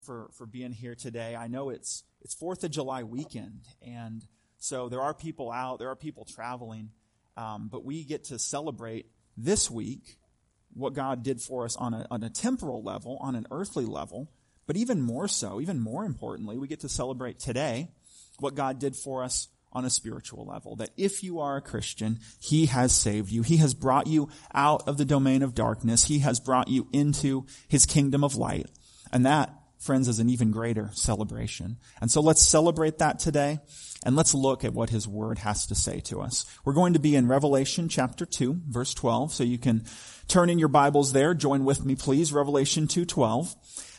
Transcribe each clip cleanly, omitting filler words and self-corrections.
for being here today. I know it's 4th of July weekend, and so there are people out, there are people traveling, but we get to celebrate this week what God did for us on a temporal level, on an earthly level, but even more so, even more importantly, we get to celebrate today what God did for us on a spiritual level. That if you are a Christian, He has saved you. He has brought you out of the domain of darkness. He has brought you into His kingdom of light. And that, friends, is an even greater celebration. And so let's celebrate that today, and let's look at what His Word has to say to us. We're going to be in Revelation chapter 2, verse 12, so you can turn in your Bibles there. Join with me, please, Revelation 2:12.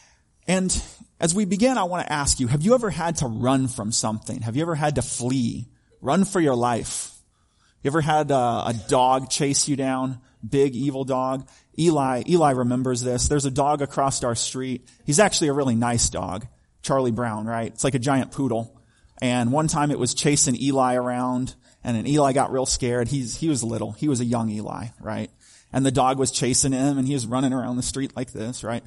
And as we begin, I want to ask you, have you ever had to run from something? Have you ever had to flee? Run for your life? You ever had a dog chase you down? Big, evil dog? Eli remembers this. There's a dog across our street. He's actually a really nice dog. Charlie Brown, right? It's like a giant poodle. And one time it was chasing Eli around, and then Eli got real scared. He was little. He was a young Eli, right? And the dog was chasing him, and he was running around the street like this, right?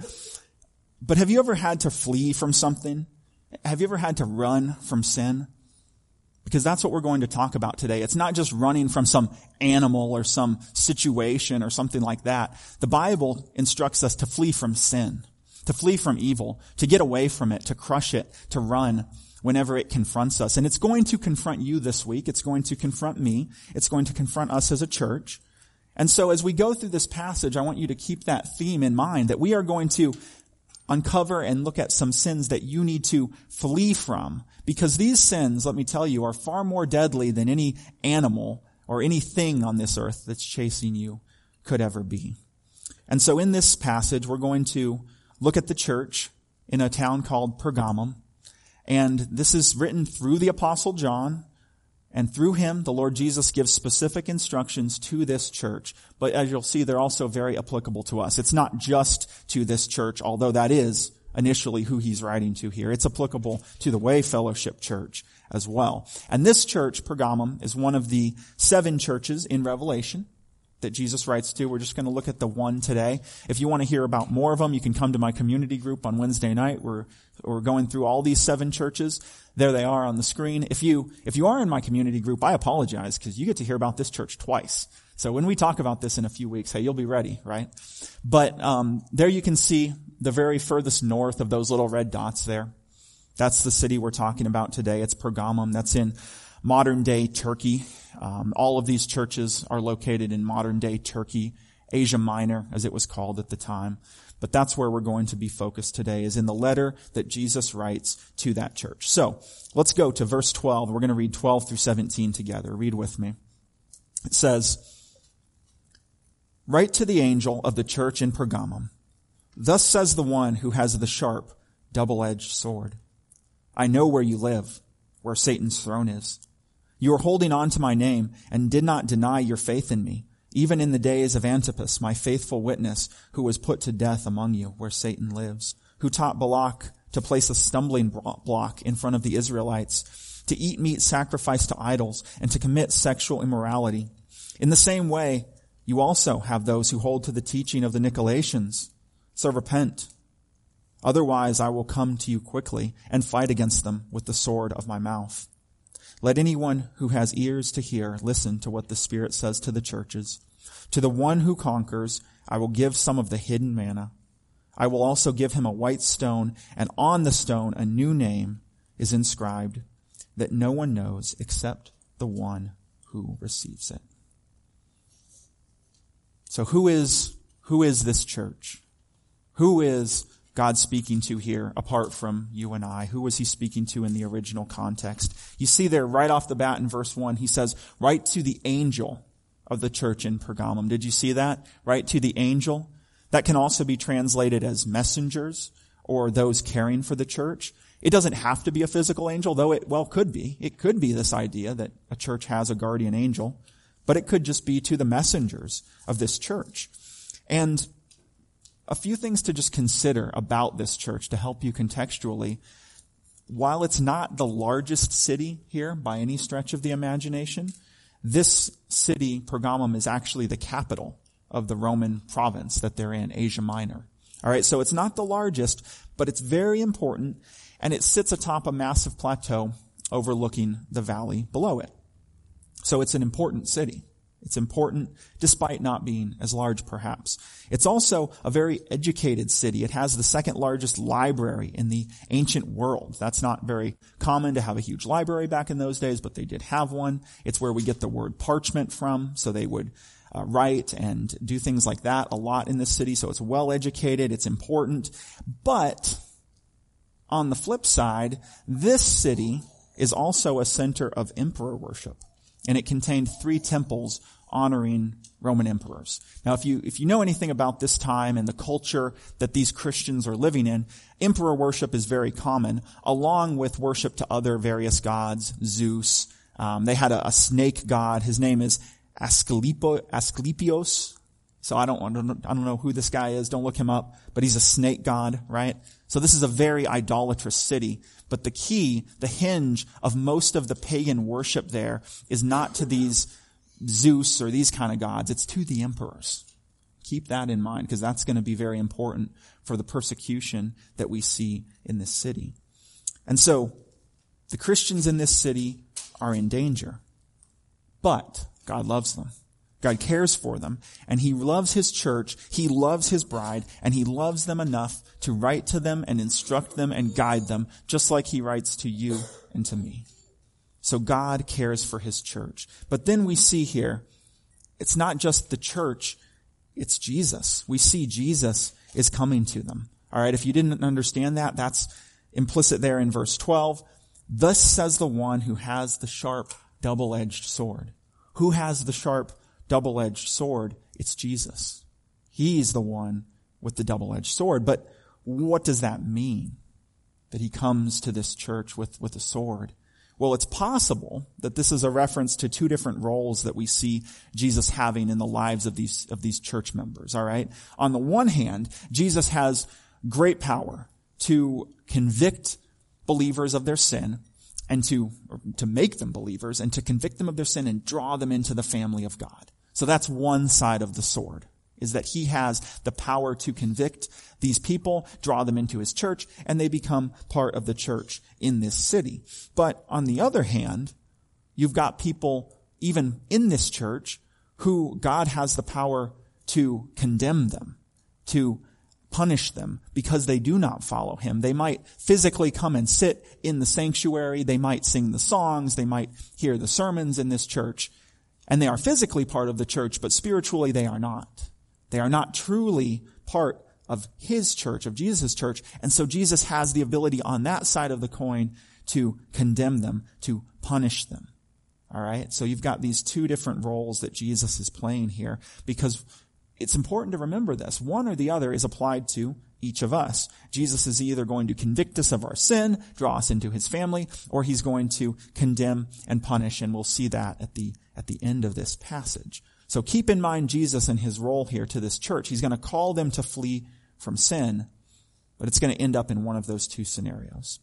But have you ever had to flee from something? Have you ever had to run from sin? Because that's what we're going to talk about today. It's not just running from some animal or some situation or something like that. The Bible instructs us to flee from sin, to flee from evil, to get away from it, to crush it, to run whenever it confronts us. And it's going to confront you this week. It's going to confront me. It's going to confront us as a church. And so as we go through this passage, I want you to keep that theme in mind, that we are going to uncover and look at some sins that you need to flee from. Because these sins, let me tell you, are far more deadly than any animal or anything on this earth that's chasing you could ever be. And so in this passage, we're going to look at the church in a town called Pergamum. And this is written through the Apostle John. And through him, the Lord Jesus gives specific instructions to this church. But as you'll see, they're also very applicable to us. It's not just to this church, although that is initially who he's writing to here. It's applicable to the Way Fellowship Church as well. And this church, Pergamum, is one of the 7 churches in Revelation that Jesus writes to. We're just going to look at the one today. If you want to hear about more of them, you can come to my community group on Wednesday night. We're going through all these 7 churches. There they are on the screen. If you are in my community group, I apologize, because you get to hear about this church twice. So when we talk about this in a few weeks, hey, you'll be ready, right? But there you can see the very furthest north of those little red dots there. That's the city we're talking about today. It's Pergamum. That's in modern-day Turkey. All of these churches are located in modern-day Turkey, Asia Minor, as it was called at the time. But that's where we're going to be focused today, is in the letter that Jesus writes to that church. So let's go to verse 12. We're going to read 12 through 17 together. Read with me. It says, "Write to the angel of the church in Pergamum. Thus says the one who has the sharp, double-edged sword. I know where you live, where Satan's throne is. You are holding on to my name and did not deny your faith in me, even in the days of Antipas, my faithful witness, who was put to death among you, where Satan lives, who taught Balak to place a stumbling block in front of the Israelites, to eat meat sacrificed to idols, and to commit sexual immorality. In the same way, you also have those who hold to the teaching of the Nicolaitans. So repent. Otherwise, I will come to you quickly and fight against them with the sword of my mouth. Let anyone who has ears to hear listen to what the Spirit says to the churches. To the one who conquers, I will give some of the hidden manna. I will also give him a white stone, and on the stone a new name is inscribed that no one knows except the one who receives it." So who is this church? Who is God speaking to here apart from you and I? Who was he speaking to in the original context? You see there right off the bat in verse 1, he says, "Write to the angel of the church in Pergamum." Did you see that? Write to the angel. That can also be translated as messengers or those caring for the church. It doesn't have to be a physical angel, though it could be. It could be this idea that a church has a guardian angel, but it could just be to the messengers of this church. And a few things to just consider about this church to help you contextually. While it's not the largest city here by any stretch of the imagination, this city, Pergamum, is actually the capital of the Roman province that they're in, Asia Minor. All right, so it's not the largest, but it's very important, and it sits atop a massive plateau overlooking the valley below it. So it's an important city. It's important despite not being as large, perhaps. It's also a very educated city. It has the second largest library in the ancient world. That's not very common to have a huge library back in those days, but they did have one. It's where we get the word parchment from, so they would write and do things like that a lot in this city. So it's well educated. It's important. But on the flip side, this city is also a center of emperor worship, and it contained 3 temples honoring Roman emperors. Now, if you know anything about this time and the culture that these Christians are living in, emperor worship is very common, along with worship to other various gods, Zeus. They had a snake god. His name is Asclepios. So I don't know who this guy is. Don't look him up. But he's a snake god, right? So this is a very idolatrous city. But the key, the hinge of most of the pagan worship there is not to these Zeus or these kind of gods. It's to the emperors. Keep that in mind, because that's going to be very important for the persecution that we see in this city. And so the Christians in this city are in danger. But God loves them. God cares for them, and He loves His church, He loves His bride, and He loves them enough to write to them and instruct them and guide them, just like He writes to you and to me. So God cares for His church. But then we see here, it's not just the church, it's Jesus. We see Jesus is coming to them. All right, if you didn't understand that, that's implicit there in verse 12. Thus says the one who has the sharp, double-edged sword. Who has the sharp, double-edged sword? It's Jesus. He's the one with the double-edged sword. But what does that mean? That He comes to this church with a sword? Well, it's possible that this is a reference to 2 different roles that we see Jesus having in the lives of these church members, all right? On the one hand, Jesus has great power to convict believers of their sin and to make them believers and to convict them of their sin and draw them into the family of God. So that's one side of the sword, is that He has the power to convict these people, draw them into His church, and they become part of the church in this city. But on the other hand, you've got people even in this church who God has the power to condemn them, to punish them because they do not follow Him. They might physically come and sit in the sanctuary. They might sing the songs. They might hear the sermons in this church. And they are physically part of the church, but spiritually they are not. They are not truly part of His church, of Jesus' church. And so Jesus has the ability on that side of the coin to condemn them, to punish them. All right? So you've got these 2 different roles that Jesus is playing here, because it's important to remember this. One or the other is applied to each of us. Jesus is either going to convict us of our sin, draw us into His family, or He's going to condemn and punish, and we'll see that at the end of this passage. So keep in mind Jesus and His role here to this church. He's going to call them to flee from sin, but it's going to end up in one of those 2 scenarios.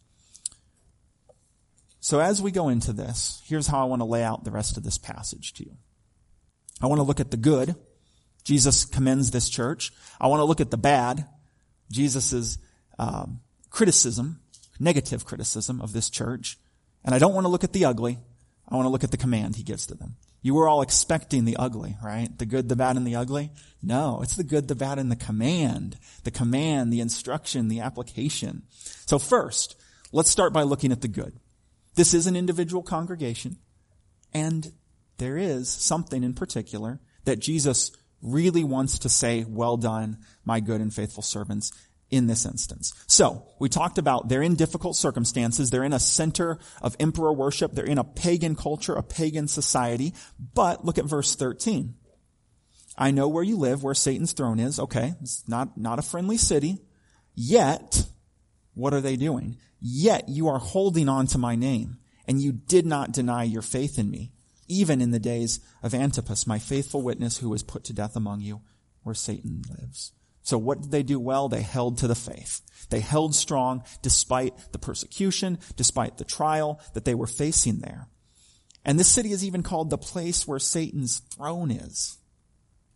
So as we go into this, here's how I want to lay out the rest of this passage to you. I want to look at the good. Jesus commends this church. I want to look at the bad. Jesus' criticism, negative criticism of this church. And I don't want to look at the ugly. I want to look at the command He gives to them. You were all expecting the ugly, right? The good, the bad, and the ugly? No, it's the good, the bad, and the command. The command, the instruction, the application. So first, let's start by looking at the good. This is an individual congregation, and there is something in particular that Jesus really wants to say, well done, my good and faithful servants, in this instance. So, we talked about they're in difficult circumstances. They're in a center of emperor worship. They're in a pagan culture, a pagan society. But look at verse 13. I know where you live, where Satan's throne is. Okay, it's not a friendly city. Yet, what are they doing? Yet you are holding on to my name, and you did not deny your faith in me, even in the days of Antipas, my faithful witness, who was put to death among you, where Satan lives. So what did they do well? They held to the faith. They held strong despite the persecution, despite the trial that they were facing there. And this city is even called the place where Satan's throne is.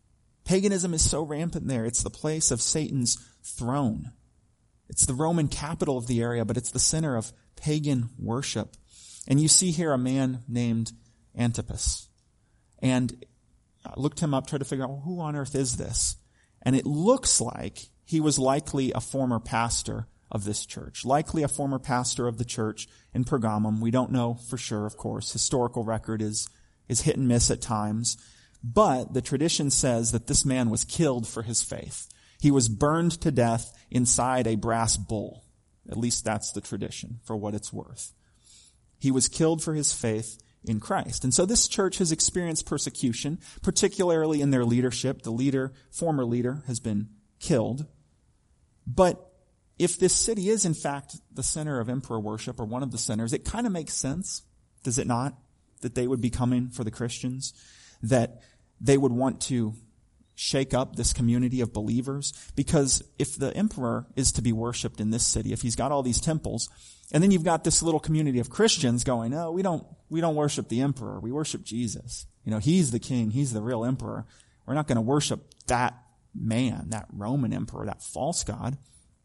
Paganism is so rampant there. It's the place of Satan's throne. It's the Roman capital of the area, but it's the center of pagan worship. And you see here a man named Antipas. And I looked him up, tried to figure out, well, who on earth is this? And it looks like he was likely a former pastor of this church, likely a former pastor of the church in Pergamum. We don't know for sure, of course. Historical record is hit and miss at times. But the tradition says that this man was killed for his faith. He was burned to death inside a brass bull. At least that's the tradition, for what it's worth. He was killed for his faith in Christ. And so this church has experienced persecution, particularly in their leadership. The former leader, has been killed. But if this city is in fact the center of emperor worship, or one of the centers, it kind of makes sense, does it not? That they would be coming for the Christians, that they would want to shake up this community of believers. Because if the emperor is to be worshipped in this city, if he's got all these temples, and then you've got this little community of Christians going, oh, we don't worship the emperor, we worship Jesus. He's the king, he's the real emperor. We're not going to worship that man, that Roman emperor, that false god.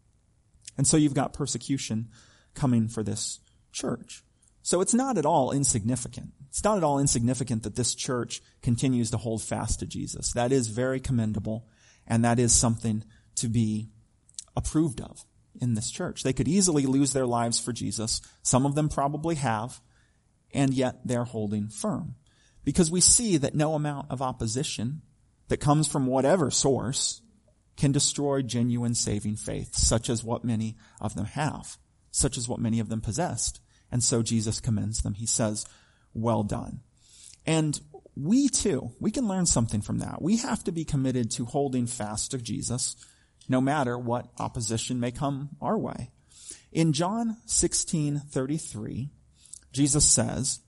And so you've got persecution coming for this church. So it's not at all insignificant. It's not at all insignificant that this church continues to hold fast to Jesus. That is very commendable, and that is something to be approved of in this church. They could easily lose their lives for Jesus. Some of them probably have, and yet they're holding firm. Because we see that no amount of opposition that comes from whatever source can destroy genuine saving faith, such as what many of them have, such as what many of them possessed. And so Jesus commends them. He says, well done. And we too, we can learn something from that. We have to be committed to holding fast to Jesus, no matter what opposition may come our way. In John 16:33, Jesus says,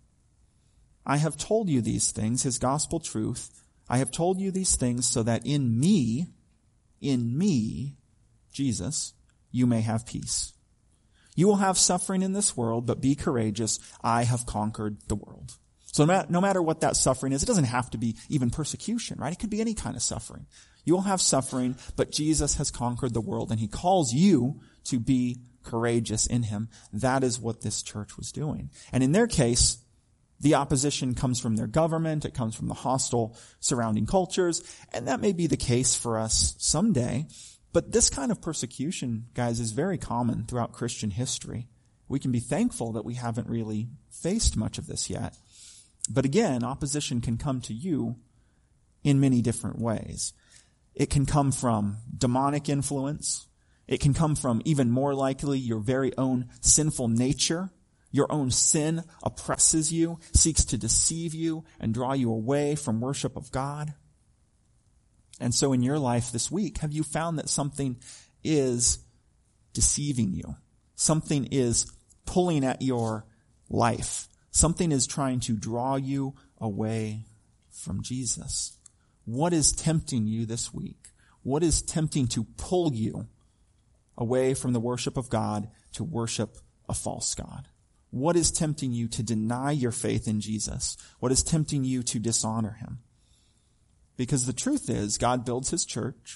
I have told you these things, his gospel truth. I have told you these things so that in me, Jesus, you may have peace. You will have suffering in this world, but be courageous. I have conquered the world. So no matter what that suffering is, it doesn't have to be even persecution, right? It could be any kind of suffering. You will have suffering, but Jesus has conquered the world, and he calls you to be courageous in him. That is what this church was doing. And in their case, the opposition comes from their government. It comes from the hostile surrounding cultures. And that may be the case for us someday. But this kind of persecution, guys, is very common throughout Christian history. We can be thankful that we haven't really faced much of this yet. But again, opposition can come to you in many different ways. It can come from demonic influence. It can come from, even more likely, your very own sinful nature. Your own sin oppresses you, seeks to deceive you, and draw you away from worship of God. And so in your life this week, have you found that something is deceiving you? Something is pulling at your life. Something is trying to draw you away from Jesus. What is tempting you this week? What is tempting to pull you away from the worship of God to worship a false god? What is tempting you to deny your faith in Jesus? What is tempting you to dishonor him? Because the truth is, God builds his church.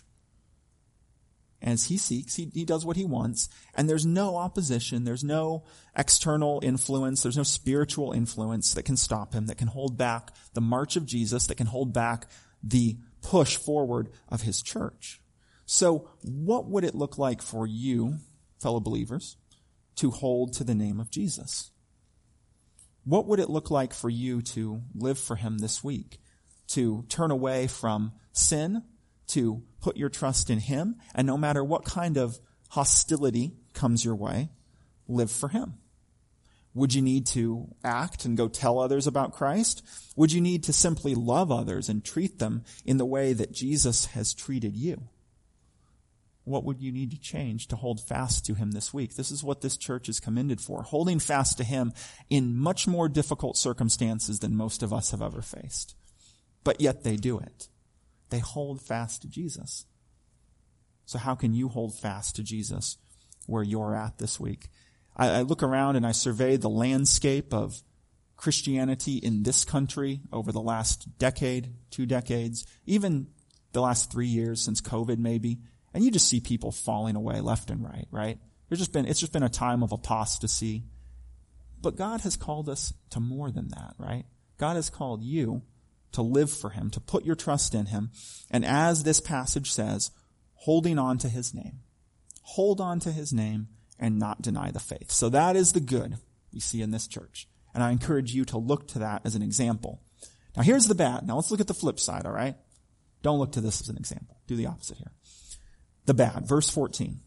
As he seeks, he does what he wants. And there's no opposition. There's no external influence. There's no spiritual influence that can stop him, that can hold back the march of Jesus, that can hold back the push forward of his church. So what would it look like for you, fellow believers, to hold to the name of Jesus? What would it look like for you to live for him this week? To turn away from sin, to put your trust in him, and no matter what kind of hostility comes your way, live for him. Would you need to act and go tell others about Christ? Would you need to simply love others and treat them in the way that Jesus has treated you? What would you need to change to hold fast to him this week? This is what this church is commended for, holding fast to him in much more difficult circumstances than most of us have ever faced. But yet they do it. They hold fast to Jesus. So how can you hold fast to Jesus where you're at this week? I look around and I survey the landscape of Christianity in this country over the last decade, 2 decades, even the last 3 years since COVID maybe, and you just see people falling away left and right? It's just been a time of apostasy. But God has called us to more than that, right? God has called you to live for him, to put your trust in him. And as this passage says, holding on to his name. Hold on to his name and not deny the faith. So that is the good we see in this church. And I encourage you to look to that as an example. Now here's the bad. Now let's look at the flip side, all right? Don't look to this as an example. Do the opposite here. The bad. Verse 14.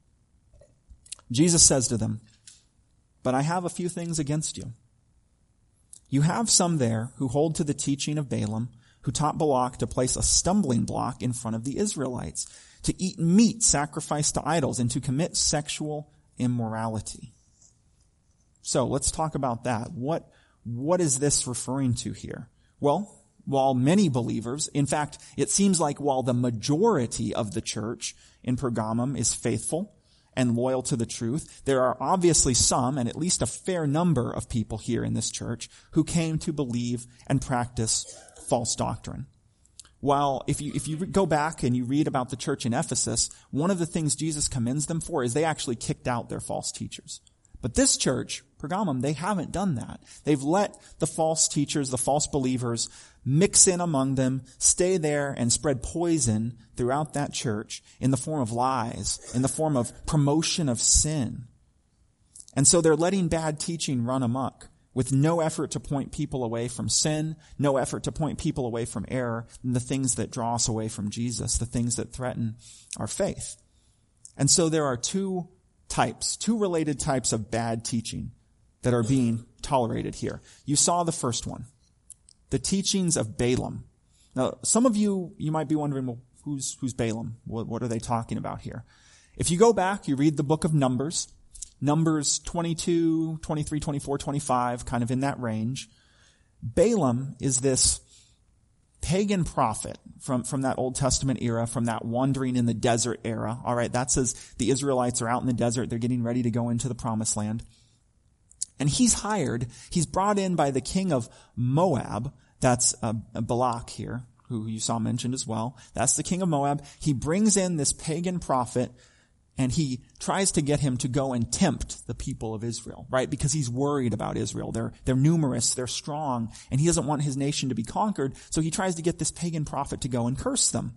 Jesus says to them, "But I have a few things against you. You have some there who hold to the teaching of Balaam, who taught Balak to place a stumbling block in front of the Israelites, to eat meat sacrificed to idols, and to commit sexual immorality." So let's talk about that. What is this referring to here? Well, while many believers, in fact, it seems like while the majority of the church in Pergamum is faithful and loyal to the truth, there are obviously some, and at least a fair number of people here in this church who came to believe and practice false doctrine. While if you go back and you read about the church in Ephesus, one of the things Jesus commends them for is they actually kicked out their false teachers. But this church, Pergamum, they haven't done that. They've let the false teachers, the false believers, mix in among them, stay there, and spread poison throughout that church in the form of lies, in the form of promotion of sin. And so they're letting bad teaching run amok with no effort to point people away from sin, no effort to point people away from error, and the things that draw us away from Jesus, the things that threaten our faith. And so there are two related types of bad teaching that are being tolerated here. You saw the first one, the teachings of Balaam. Now, some of you might be wondering, well, who's Balaam? What are they talking about here? If you go back, you read the book of Numbers 22, 23, 24, 25, kind of in that range. Balaam is this pagan prophet from that Old Testament era, from that wandering in the desert era. All right, that's as the Israelites are out in the desert. They're getting ready to go into the promised land. And he's brought in by the king of Moab. That's Balak here, who you saw mentioned as well. That's the king of Moab. He brings in this pagan prophet, and he tries to get him to go and tempt the people of Israel, right? Because he's worried about Israel. They're numerous, they're strong, and he doesn't want his nation to be conquered, so he tries to get this pagan prophet to go and curse them.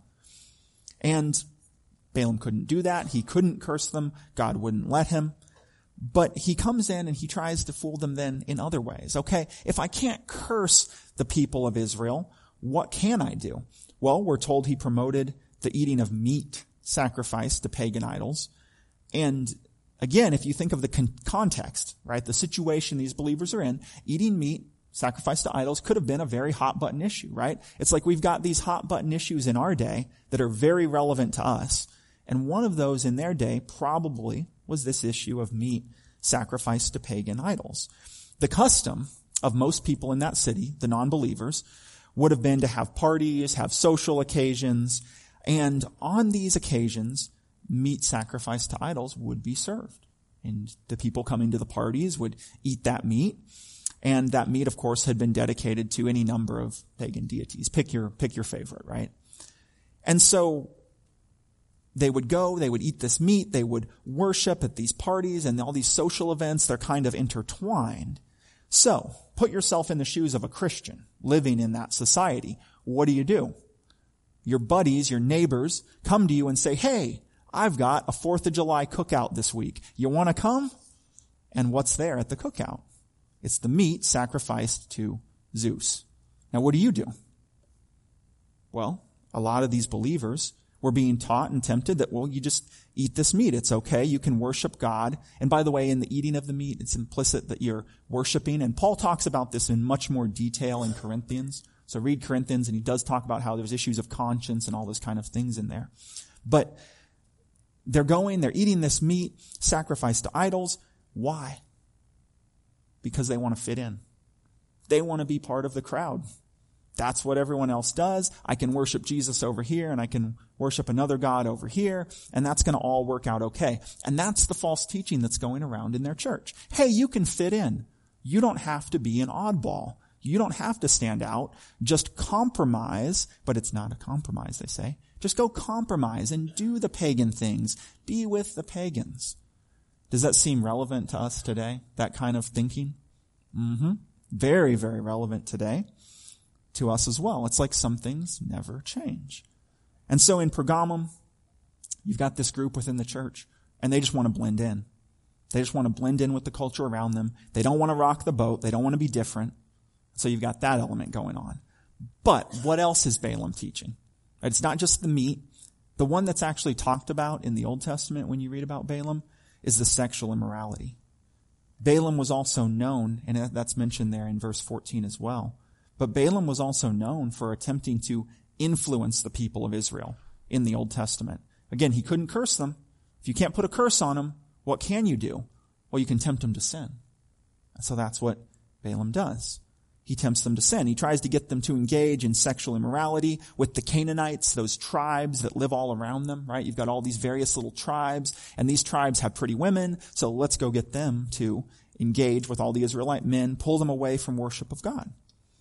And Balaam couldn't do that. He couldn't curse them. God wouldn't let him. But he comes in and he tries to fool them then in other ways. Okay, if I can't curse the people of Israel, what can I do? Well, we're told he promoted the eating of meat sacrificed to pagan idols. And again, if you think of the context, right, the situation these believers are in, eating meat sacrificed to idols could have been a very hot button issue, right? It's like we've got these hot button issues in our day that are very relevant to us. And one of those in their day probably was this issue of meat sacrificed to pagan idols. The custom of most people in that city, the non-believers, would have been to have parties, have social occasions, and on these occasions, meat sacrificed to idols would be served. And the people coming to the parties would eat that meat. And that meat, of course, had been dedicated to any number of pagan deities. Pick your favorite, right? And so they would go, they would eat this meat, they would worship at these parties and all these social events. They're kind of intertwined. So put yourself in the shoes of a Christian living in that society. What do? Your buddies, your neighbors come to you and say, "Hey, I've got a 4th of July cookout this week. You want to come?" And what's there at the cookout? It's the meat sacrificed to Zeus. Now, what do? Well, a lot of these believers were being taught and tempted that, well, you just eat this meat. It's okay. You can worship God. And by the way, in the eating of the meat, it's implicit that you're worshiping. And Paul talks about this in much more detail in Corinthians. So read Corinthians, and he does talk about how there's issues of conscience and all those kind of things in there. But they're eating this meat sacrificed to idols. Why? Because they want to fit in. They want to be part of the crowd. That's what everyone else does. I can worship Jesus over here, and I can worship another God over here, and that's going to all work out okay. And that's the false teaching that's going around in their church. Hey, you can fit in. You don't have to be an oddball. You don't have to stand out. Just compromise, but it's not a compromise, they say. Just go compromise and do the pagan things. Be with the pagans. Does that seem relevant to us today, that kind of thinking? Very, very relevant today to us as well. It's like some things never change. And so in Pergamum, you've got this group within the church, and they just want to blend in. They just want to blend in with the culture around them. They don't want to rock the boat. They don't want to be different. So you've got that element going on. But what else is Balaam teaching? It's not just the meat. The one that's actually talked about in the Old Testament when you read about Balaam is the sexual immorality. Balaam was also known, and that's mentioned there in verse 14 as well, but Balaam was also known for attempting to influence the people of Israel in the Old Testament. Again, he couldn't curse them. If you can't put a curse on them, what can you do? Well, you can tempt them to sin. And so that's what Balaam does. He tempts them to sin. He tries to get them to engage in sexual immorality with the Canaanites, those tribes that live all around them, right? You've got all these various little tribes, and these tribes have pretty women, so let's go get them to engage with all the Israelite men, pull them away from worship of God.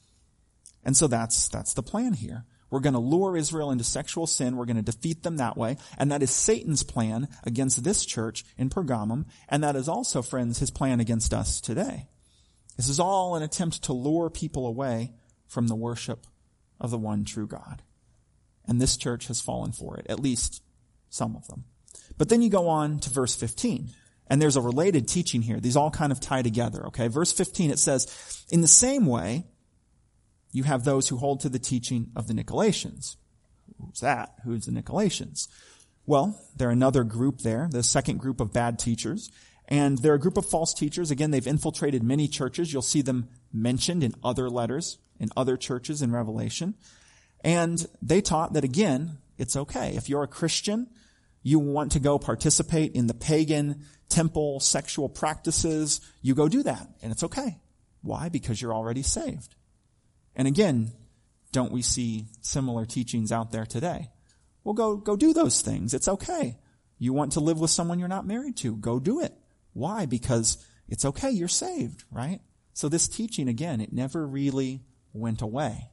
And so that's the plan here. We're going to lure Israel into sexual sin. We're going to defeat them that way. And that is Satan's plan against this church in Pergamum. And that is also, friends, his plan against us today. This is all an attempt to lure people away from the worship of the one true God. And this church has fallen for it, at least some of them. But then you go on to verse 15, and there's a related teaching here. These all kind of tie together, okay? Verse 15, it says, in the same way, you have those who hold to the teaching of the Nicolaitans. Who's that? Who's the Nicolaitans? Well, they're another group there, the second group of bad teachers. And they're a group of false teachers. Again, they've infiltrated many churches. You'll see them mentioned in other letters, in other churches in Revelation. And they taught that, again, it's okay. If you're a Christian, you want to go participate in the pagan temple sexual practices, you go do that. And it's okay. Why? Because you're already saved. And again, don't we see similar teachings out there today? Well, go do those things. It's okay. You want to live with someone you're not married to, go do it. Why? Because it's okay, you're saved, right? So this teaching, again, it never really went away.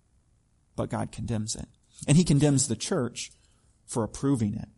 But God condemns it. And he condemns the church for approving it.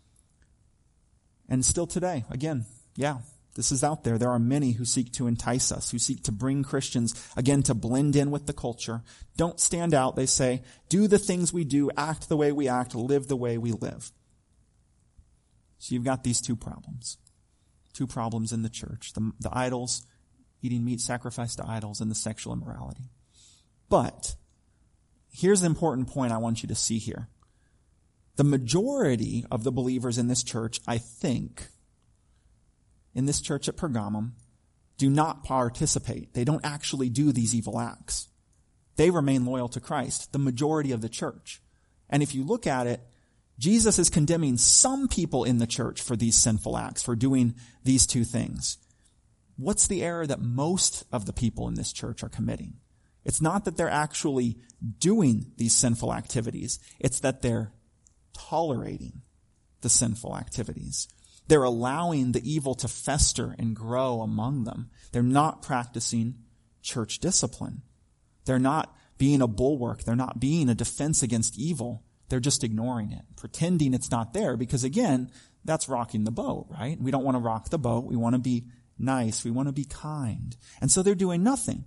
And still today, again, this is out there. There are many who seek to entice us, who seek to bring Christians, again, to blend in with the culture. Don't stand out, they say. Do the things we do, act the way we act, live the way we live. So you've got these two problems. Two problems in the church. The idols, eating meat sacrificed to idols, and the sexual immorality. But here's the important point I want you to see here. The majority of the believers in this church, I think, in this church at Pergamum, do not participate. They don't actually do these evil acts. They remain loyal to Christ, the majority of the church. And if you look at it, Jesus is condemning some people in the church for these sinful acts, for doing these two things. What's the error that most of the people in this church are committing? It's not that they're actually doing these sinful activities. It's that they're tolerating the sinful activities. They're allowing the evil to fester and grow among them. They're not practicing church discipline. They're not being a bulwark. They're not being a defense against evil. They're just ignoring it, pretending it's not there, because again, that's rocking the boat, right? We don't want to rock the boat. We want to be nice. We want to be kind. And so they're doing nothing.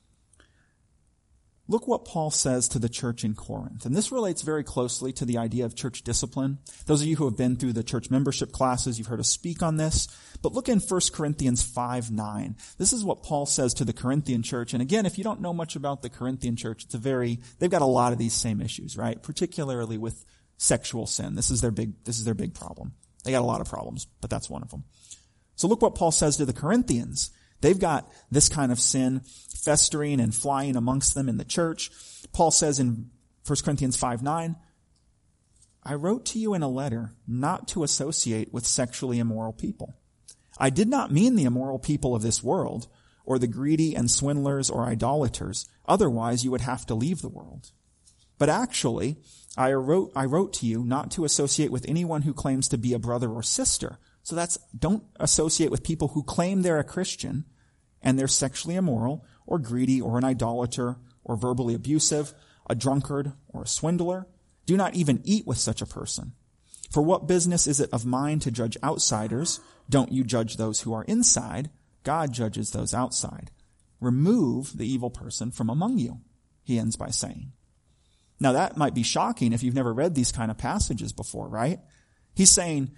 Look what Paul says to the church in Corinth. And this relates very closely to the idea of church discipline. Those of you who have been through the church membership classes, you've heard us speak on this. But look in 1 Corinthians 5:9. This is what Paul says to the Corinthian church. And again, if you don't know much about the Corinthian church, they've got a lot of these same issues, right? Particularly with sexual sin. This is their big problem. They got a lot of problems, but that's one of them. So look what Paul says to the Corinthians. They've got this kind of sin festering and flying amongst them in the church. Paul says in 1 Corinthians 5:9, I wrote to you in a letter not to associate with sexually immoral people. I did not mean the immoral people of this world, or the greedy and swindlers or idolaters. Otherwise, you would have to leave the world. But actually, I wrote to you not to associate with anyone who claims to be a brother or sister. So don't associate with people who claim they're a Christian and they're sexually immoral, or greedy, or an idolater, or verbally abusive, a drunkard, or a swindler. Do not even eat with such a person. For what business is it of mine to judge outsiders? Don't you judge those who are inside? God judges those outside. Remove the evil person from among you, he ends by saying. Now that might be shocking if you've never read these kind of passages before, right? He's saying,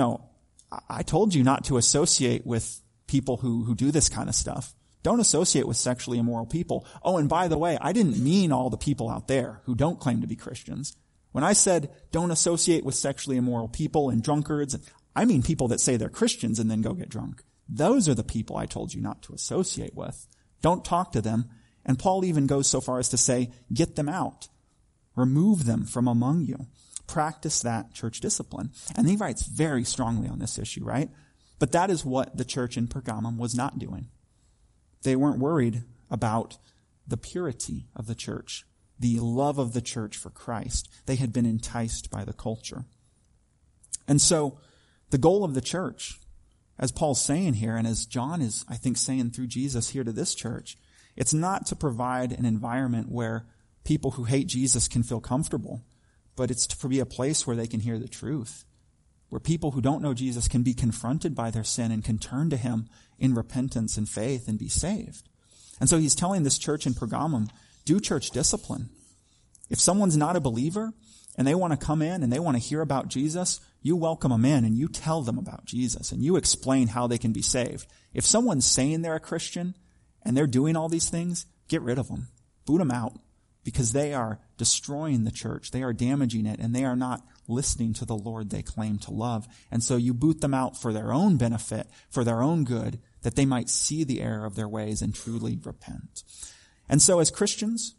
I told you not to associate with people who do this kind of stuff. Don't associate with sexually immoral people. Oh, and by the way, I didn't mean all the people out there who don't claim to be Christians. When I said don't associate with sexually immoral people and drunkards, I mean people that say they're Christians and then go get drunk. Those are the people I told you not to associate with. Don't talk to them. And Paul even goes so far as to say, get them out. Remove them from among you. Practice that church discipline. And he writes very strongly on this issue, right? But that is what the church in Pergamum was not doing. They weren't worried about the purity of the church, the love of the church for Christ. They had been enticed by the culture. And so the goal of the church, as Paul's saying here, and as John is, I think, saying through Jesus here to this church, it's not to provide an environment where people who hate Jesus can feel comfortable, but it's to be a place where they can hear the truth, where people who don't know Jesus can be confronted by their sin and can turn to him in repentance and faith and be saved. And so he's telling this church in Pergamum, do church discipline. If someone's not a believer and they want to come in and they want to hear about Jesus, you welcome them in and you tell them about Jesus and you explain how they can be saved. If someone's saying they're a Christian and they're doing all these things, get rid of them. Boot them out, because they are destroying the church. They are damaging it, and they are not listening to the Lord they claim to love. And so you boot them out for their own benefit, for their own good, that they might see the error of their ways and truly repent. And so as Christians,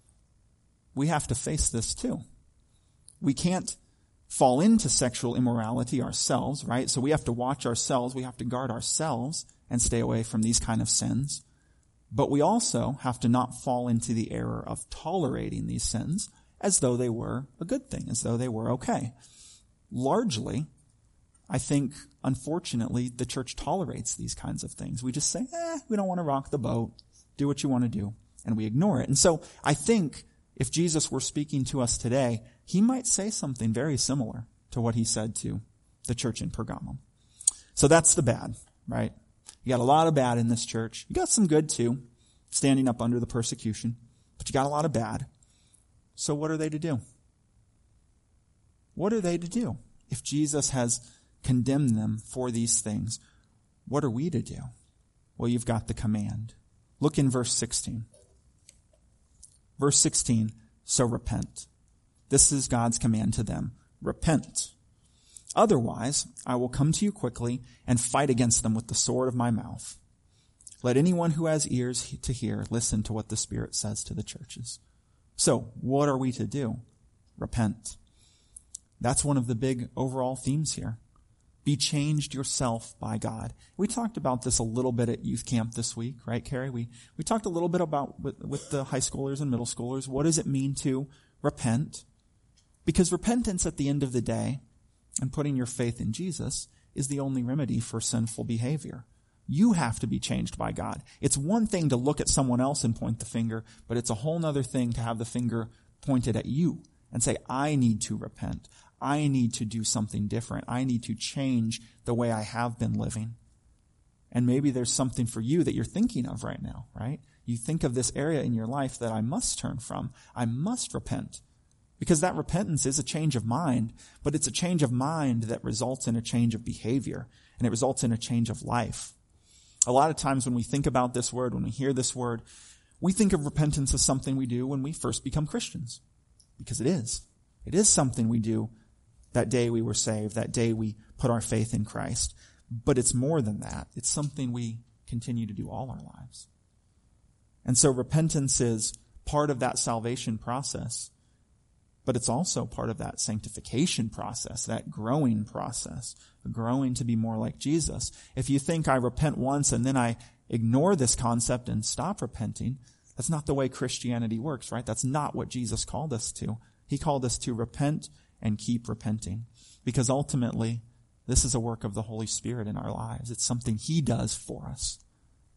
we have to face this too. We can't fall into sexual immorality ourselves, right? So we have to watch ourselves. We have to guard ourselves and stay away from these kind of sins. But we also have to not fall into the error of tolerating these sins as though they were a good thing, as though they were okay. Largely, I think, unfortunately, the church tolerates these kinds of things. We just say, we don't want to rock the boat. Do what you want to do. And we ignore it. And so I think if Jesus were speaking to us today, he might say something very similar to what he said to the church in Pergamum. So that's the bad, right? You got a lot of bad in this church. You got some good too, standing up under the persecution. But you got a lot of bad. So what are they to do? What are they to do? If Jesus has condemned them for these things, what are we to do? Well, you've got the command. Look in verse 16. Verse 16, so repent. This is God's command to them. Repent. Otherwise, I will come to you quickly and fight against them with the sword of my mouth. Let anyone who has ears to hear listen to what the Spirit says to the churches. So, what are we to do? Repent. That's one of the big overall themes here. Be changed yourself by God. We talked about this a little bit at youth camp this week, right, Carrie? We talked a little bit about with the high schoolers and middle schoolers, what does it mean to repent? Because repentance at the end of the day, and putting your faith in Jesus, is the only remedy for sinful behavior. You have to be changed by God. It's one thing to look at someone else and point the finger, but it's a whole other thing to have the finger pointed at you and say, I need to repent. I need to do something different. I need to change the way I have been living. And maybe there's something for you that you're thinking of right now, right? You think of this area in your life that I must turn from. I must repent. Because that repentance is a change of mind, but it's a change of mind that results in a change of behavior, and it results in a change of life. A lot of times when we think about this word, when we hear this word, we think of repentance as something we do when we first become Christians. Because it is. It is something we do that day we were saved, that day we put our faith in Christ. But it's more than that. It's something we continue to do all our lives. And so repentance is part of that salvation process. But it's also part of that sanctification process, that growing process, growing to be more like Jesus. If you think I repent once and then I ignore this concept and stop repenting, that's not the way Christianity works, right? That's not what Jesus called us to. He called us to repent and keep repenting. Because ultimately, this is a work of the Holy Spirit in our lives. It's something He does for us.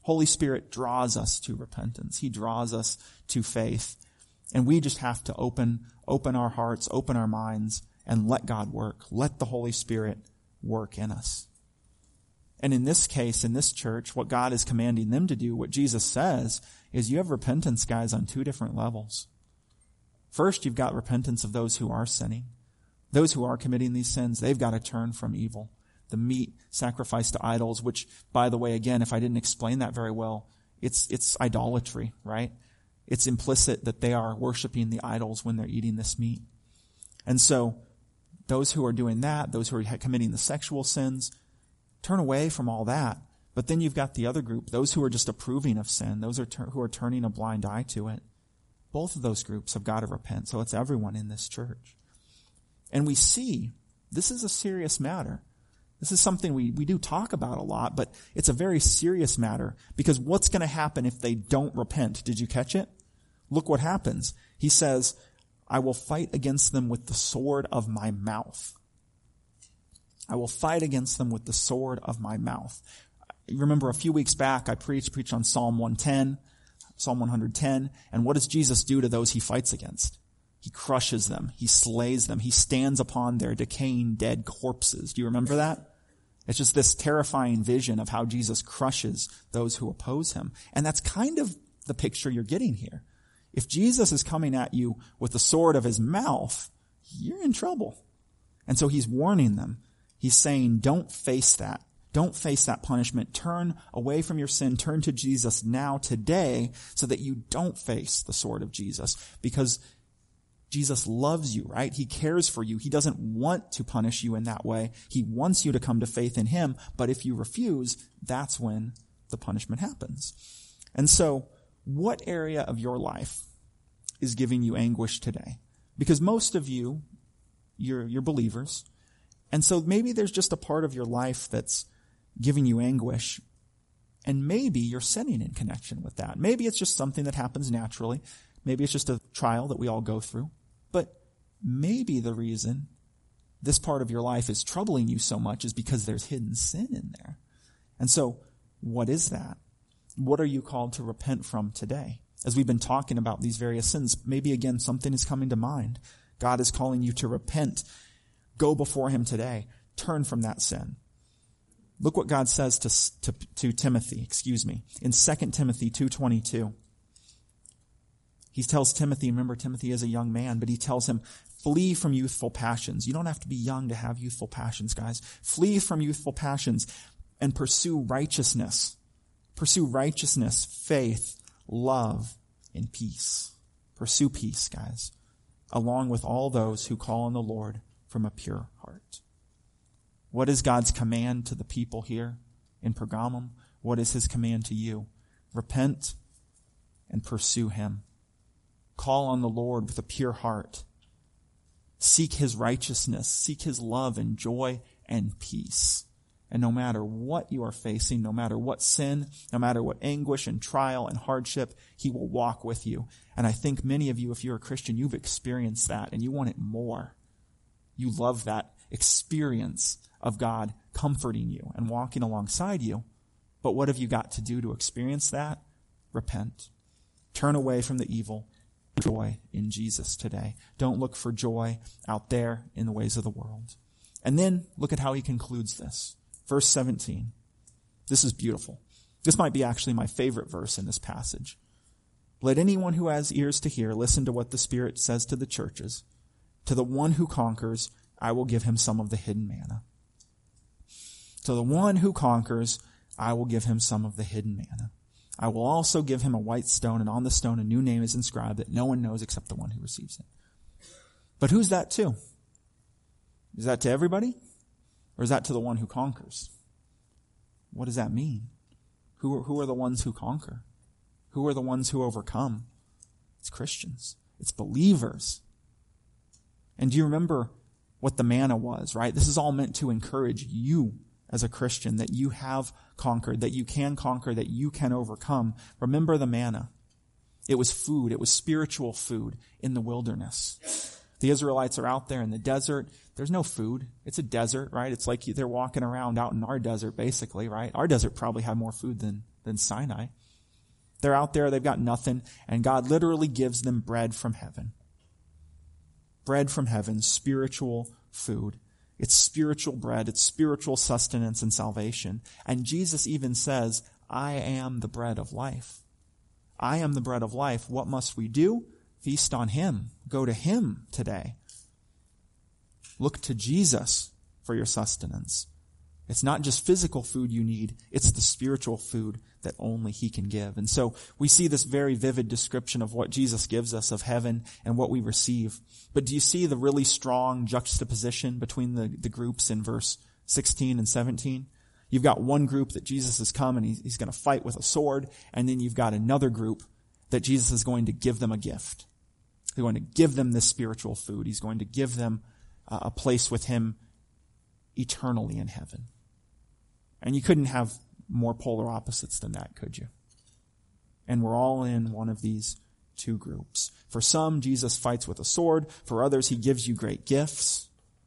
Holy Spirit draws us to repentance. He draws us to faith. And we just have to open our hearts, open our minds, and let God work. Let the Holy Spirit work in us. And in this case, in this church, what God is commanding them to do, what Jesus says, is you have repentance, guys, on two different levels. First, you've got repentance of those who are sinning. Those who are committing these sins, they've got to turn from evil. The meat sacrificed to idols, which, by the way, again, if I didn't explain that very well, it's idolatry, right? It's implicit that they are worshiping the idols when they're eating this meat. And so, those who are doing that, those who are committing the sexual sins, turn away from all that. But then you've got the other group, those who are just approving of sin, those who are turning a blind eye to it. Both of those groups have got to repent. So it's everyone in this church. And we see this is a serious matter. This is something we do talk about a lot, but it's a very serious matter because what's going to happen if they don't repent? Did you catch it? Look what happens. He says, I will fight against them with the sword of my mouth. I will fight against them with the sword of my mouth. You remember a few weeks back, I preached on Psalm 110, Psalm 110, and what does Jesus do to those he fights against? He crushes them. He slays them. He stands upon their decaying dead corpses. Do you remember that? It's just this terrifying vision of how Jesus crushes those who oppose him. And that's kind of the picture you're getting here. If Jesus is coming at you with the sword of his mouth, you're in trouble. And so he's warning them. He's saying, don't face that. Don't face that punishment. Turn away from your sin. Turn to Jesus now, today, so that you don't face the sword of Jesus. Because Jesus loves you, right? He cares for you. He doesn't want to punish you in that way. He wants you to come to faith in him. But if you refuse, that's when the punishment happens. And so, what area of your life is giving you anguish today? Because most of you, you're believers. And so maybe there's just a part of your life that's giving you anguish. And maybe you're sinning in connection with that. Maybe it's just something that happens naturally. Maybe it's just a trial that we all go through. But maybe the reason this part of your life is troubling you so much is because there's hidden sin in there. And so, what is that? What are you called to repent from today? As we've been talking about these various sins, maybe again something is coming to mind. God is calling you to repent. Go before him today. Turn from that sin. Look what God says to Timothy, in 2 Timothy 2:22. He tells Timothy, remember Timothy is a young man, but he tells him, flee from youthful passions. You don't have to be young to have youthful passions, guys. Flee from youthful passions and pursue righteousness. Pursue righteousness, faith, love, and peace. Pursue peace, guys, along with all those who call on the Lord from a pure heart. What is God's command to the people here in Pergamum? What is his command to you? Repent and pursue him. Call on the Lord with a pure heart. Seek his righteousness. Seek his love and joy and peace. And no matter what you are facing, no matter what sin, no matter what anguish and trial and hardship, he will walk with you. And I think many of you, if you're a Christian, you've experienced that and you want it more. You love that experience of God comforting you and walking alongside you. But what have you got to do to experience that? Repent. Turn away from the evil. Joy in Jesus today. Don't look for joy out there in the ways of the world. And then look at how he concludes this. Verse 17. This is beautiful. This might be actually my favorite verse in this passage. Let anyone who has ears to hear listen to what the Spirit says to the churches. To the one who conquers, I will give him some of the hidden manna. To the one who conquers, I will give him some of the hidden manna. I will also give him a white stone, and on the stone a new name is inscribed that no one knows except the one who receives it. But who's that to? Is that to everybody? Or is that to the one who conquers? What does that mean? Who are the ones who conquer? Who are the ones who overcome? It's Christians. It's believers. And do you remember what the manna was, right? This is all meant to encourage you as a Christian, that you have conquered, that you can conquer, that you can overcome. Remember the manna. It was food. It was spiritual food in the wilderness. The Israelites are out there in the desert. There's no food. It's a desert, right? It's like they're walking around out in our desert, basically, right? Our desert probably had more food than than Sinai. They're out there, they've got nothing, and God literally gives them bread from heaven. Bread from heaven, spiritual food. It's spiritual bread, it's spiritual sustenance and salvation. And Jesus even says, I am the bread of life. I am the bread of life. What must we do? Feast on Him. Go to Him today. Look to Jesus for your sustenance. It's not just physical food you need, it's the spiritual food that only He can give. And so we see this very vivid description of what Jesus gives us of heaven and what we receive. But do you see the really strong juxtaposition between the groups in verse 16 and 17? You've got one group that Jesus has come and he's going to fight with a sword, and then you've got another group that Jesus is going to give them a gift. He's going to give them this spiritual food. He's going to give them a place with Him eternally in heaven. And you couldn't have more polar opposites than that, could you? And we're all in one of these two groups. For some, Jesus fights with a sword. For others, He gives you great gifts.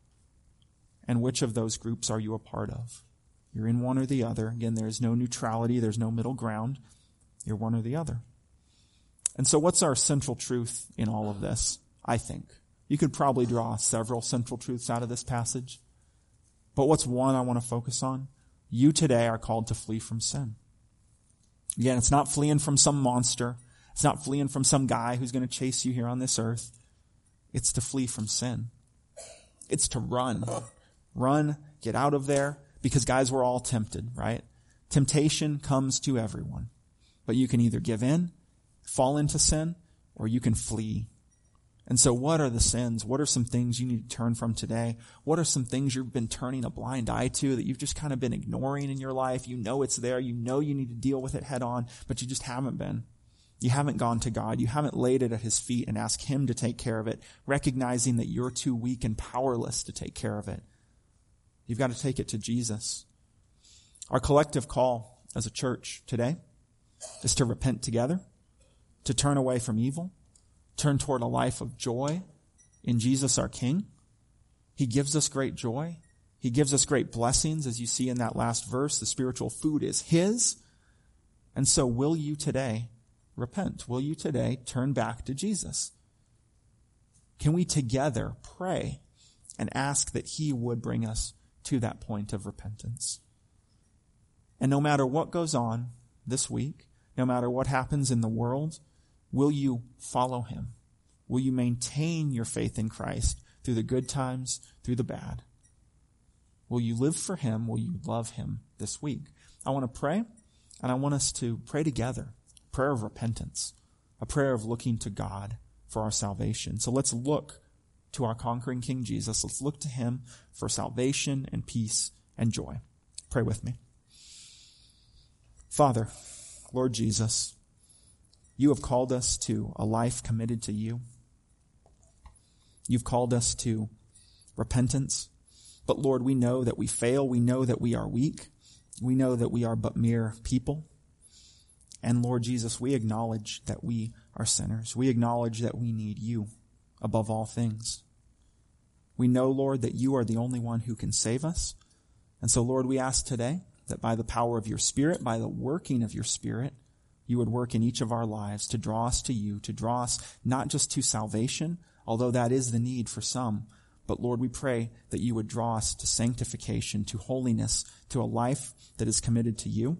And which of those groups are you a part of? You're in one or the other. Again, there's no neutrality. There's no middle ground. You're one or the other. And so what's our central truth in all of this, I think? You could probably draw several central truths out of this passage. But what's one I want to focus on? You today are called to flee from sin. Again, it's not fleeing from some monster. It's not fleeing from some guy who's going to chase you here on this earth. It's to flee from sin. It's to run. Run, get out of there, because guys, we're all tempted, right? Temptation comes to everyone. But you can either give in, fall into sin, or you can flee. And so what are the sins? What are some things you need to turn from today? What are some things you've been turning a blind eye to that you've just kind of been ignoring in your life? You know it's there. You know you need to deal with it head on, but you just haven't been. You haven't gone to God. You haven't laid it at His feet and asked Him to take care of it, recognizing that you're too weak and powerless to take care of it. You've got to take it to Jesus. Our collective call as a church today is to repent together, to turn away from evil, turn toward a life of joy in Jesus our King. He gives us great joy. He gives us great blessings, as you see in that last verse. The spiritual food is His. And so will you today repent? Will you today turn back to Jesus? Can we together pray and ask that He would bring us to that point of repentance? And no matter what goes on this week, no matter what happens in the world, will you follow Him? Will you maintain your faith in Christ through the good times, through the bad? Will you live for Him? Will you love Him this week? I want to pray, and I want us to pray together. A prayer of repentance, a prayer of looking to God for our salvation. So let's look to our conquering King Jesus. Let's look to Him for salvation and peace and joy. Pray with me. Father, Lord Jesus, You have called us to a life committed to You. You've called us to repentance. But Lord, we know that we fail. We know that we are weak. We know that we are but mere people. And Lord Jesus, we acknowledge that we are sinners. We acknowledge that we need You above all things. We know, Lord, that You are the only one who can save us. And so, Lord, we ask today that by the power of Your Spirit, by the working of Your Spirit, You would work in each of our lives to draw us to You, to draw us not just to salvation, although that is the need for some, but Lord, we pray that You would draw us to sanctification, to holiness, to a life that is committed to You.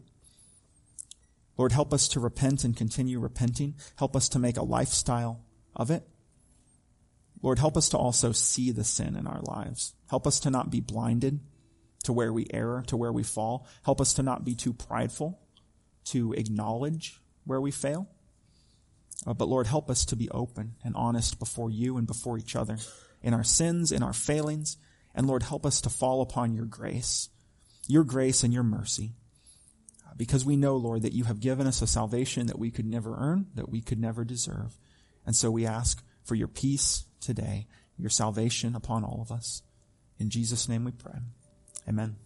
Lord, help us to repent and continue repenting. Help us to make a lifestyle of it. Lord, help us to also see the sin in our lives. Help us to not be blinded to where we err, to where we fall. Help us to not be too prideful to acknowledge where we fail. But Lord, help us to be open and honest before You and before each other in our sins, in our failings. And Lord, help us to fall upon Your grace and Your mercy. Because we know, Lord, that You have given us a salvation that we could never earn, that we could never deserve. And so we ask for Your peace today, Your salvation upon all of us. In Jesus' name we pray. Amen.